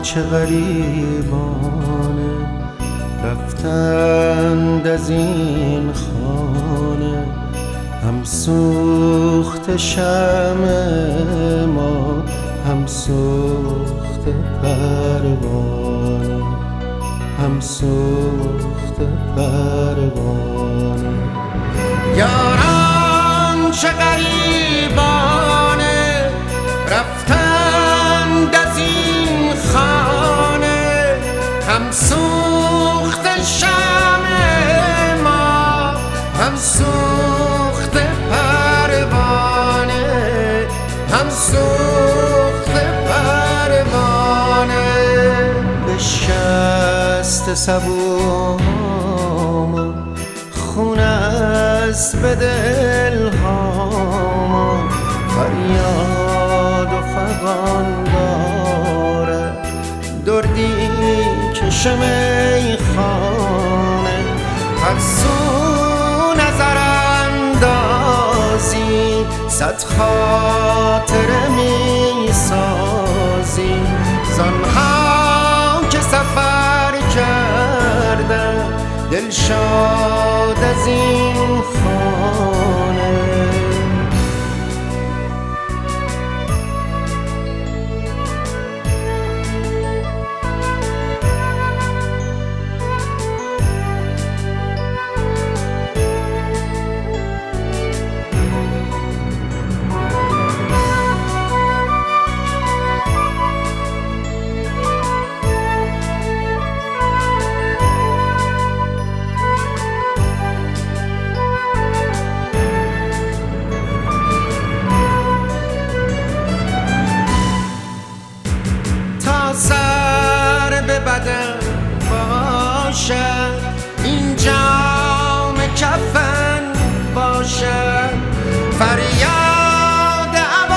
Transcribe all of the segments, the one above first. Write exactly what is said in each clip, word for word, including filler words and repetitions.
چه غریبانه رفتند از این خانه، هم سوخت شمع ما هم سوخت پروانه، هم سوخت پروانه. یاران چه غریبانه رفتند از این خانه، هم سوخت شمع ما هم سوخت پروانه، هم سوخت پروانه. بشکست سبوهامو خون است به دلهامو، فریاد و فغان داره دردی کشم ای خانه. هر سو نظر اندازی صد خاطره می سازی، زنها که سفر کردن دلشاد از این خانه. سر به بدن باشد این جام کفن باشد، فریاد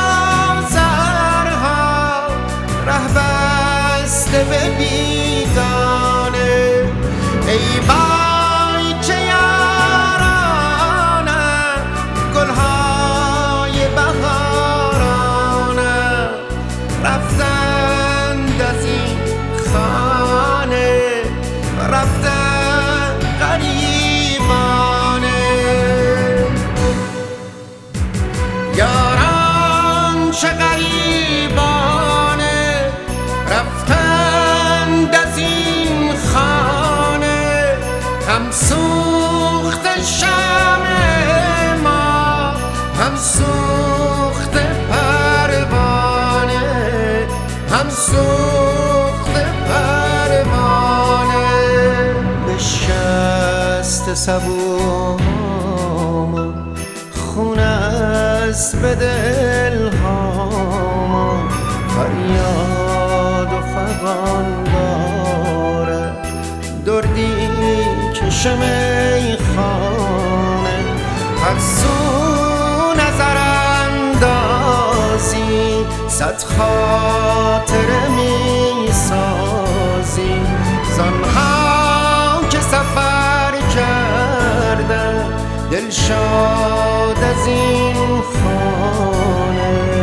عوازرها ره بسته به بیگانه. ای وای چه یارانه گلهای بهارانه، رفتن از این خانه رفتن غریبانه. یاران چه غریبانه رفتند از این خانه، هم سوخت شمع ما هم سوخت پروانه، هم سوخت پروانه. بشکست سبوهامو خون است به دلهامو، فریاد و فغان داره دردی کشم ای خانه. هر سو نظر اندازی صد خاطره می سازی، زنها که سفر کردن دلشاد از این خانه.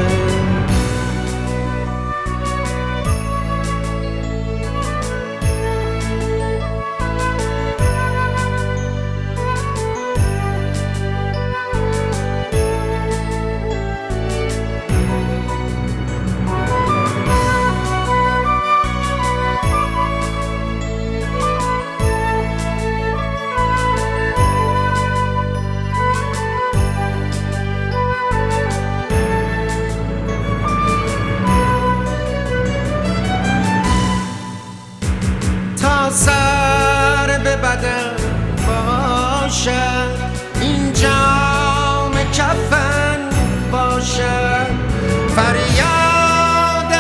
سر به بدن باشد این جام کفن باشد، فریاد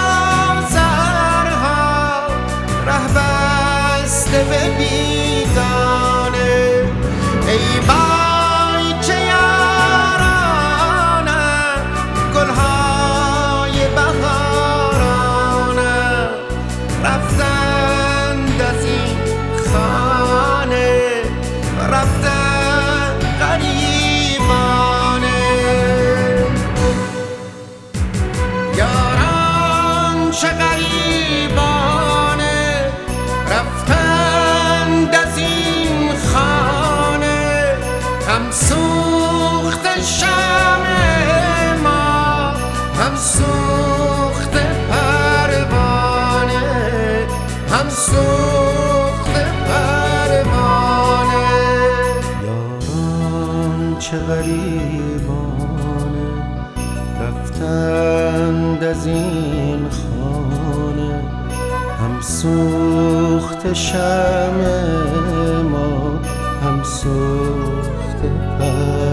عوازرها ره بسته به بیگانه. ای وای چه یارانه گلهای بهارانه، رفتن از این خانه رفتن شمع ما، هم سوخته پروانه، هم سوخته پروانه. یاران چه غریبانه رفتند از این خانه، هم سوخته شمع ما، هم سوخته پروانه.